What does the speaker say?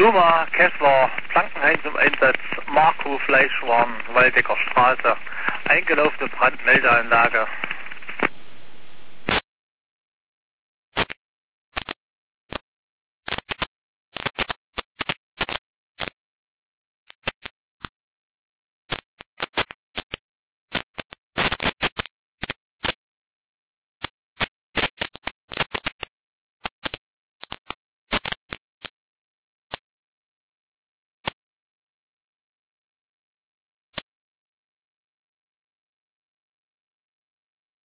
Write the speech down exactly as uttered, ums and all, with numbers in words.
Luma, Kessler, Plankenhain zum Einsatz, Marco, Fleischwaren, Waldecker Straße, eingelaufene Brandmeldeanlage.